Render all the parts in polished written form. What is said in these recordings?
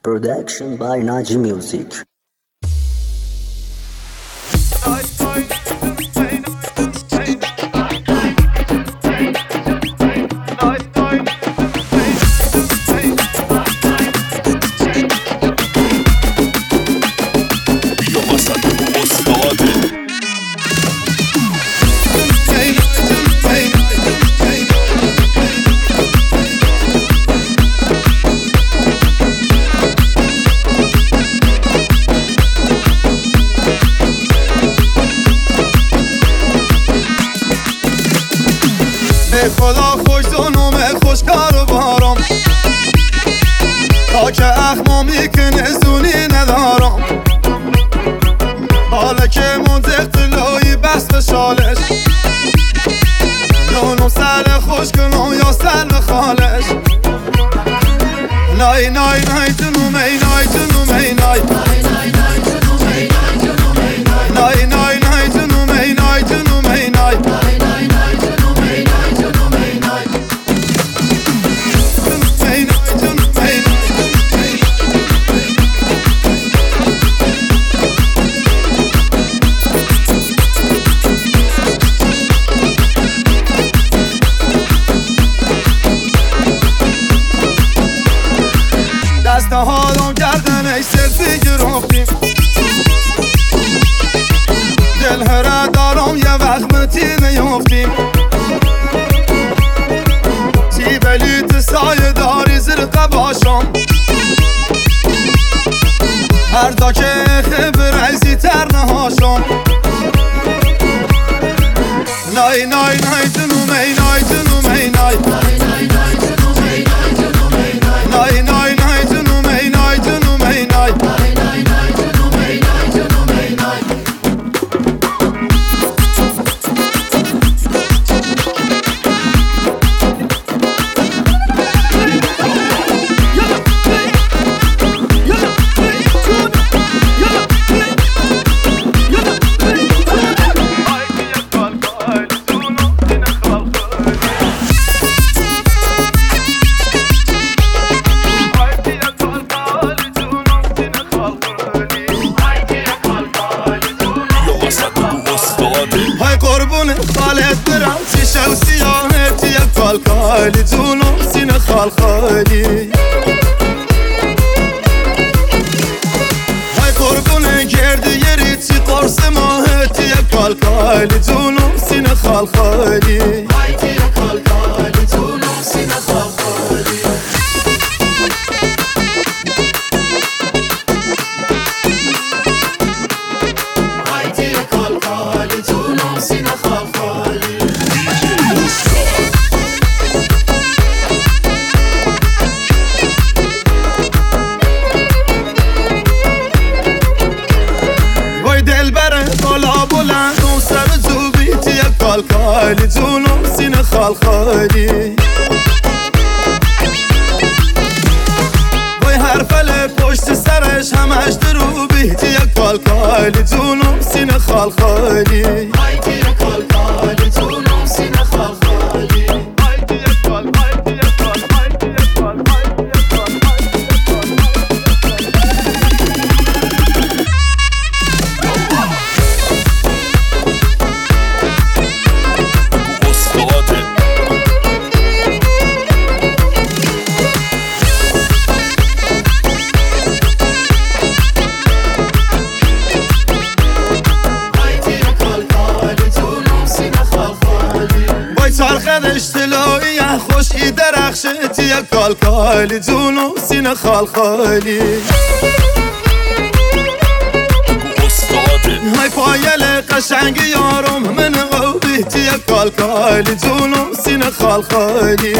Production by Naji Music. خدا خوش دونومه خوشکار و بارم تا که اخمامی کنه زونی ندارم حالا که منطق طلایی بست شالش نونم سر خوش کنم یا سر خالش نای نای نای جنومه نای جنومه نای نای نای نای جنومه نای جنومه نای دسته هادم کردن سلفی گرفتیم دل هره دارم یه وقت متی نیفتیم چی بلیت سایه داری زرقه باشم هر دا که خبر عزی تر نهاشم نای نای نای جنومه نای جنومه نای نای نای نای جنومه نای جنومه نای های قربون خالت برم چیشه و سیاهت یک کال کالی جونم سینه خال خالی های قربون گردی یری چی قرص ماهت یک کال کالی جونم سینه خال خالی های یک کال کالی جونم سینه خال خالی دل بره بالا بلند اون سر جوبیتی یک کال کالی جونم سینه خال خالی وای هر فل پشت سرش همش درو بیتی یک کال کالی جونم سینه خال خالی هایتی یک کال کالی جونم سینه خال خالی هایتی یک کال هایتی یک کال هایتی یک کال هایتی یک کال چرخدش طلایی خوشی درخشتی یک کال کالی جونم سینه خال خالی های پایل قشنگ یارم من قوبیتی یک کال کالی جونم سینه خال خالی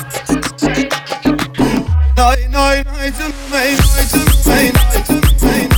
Nine, nine, nine, nine, nine, nine, nine, nine.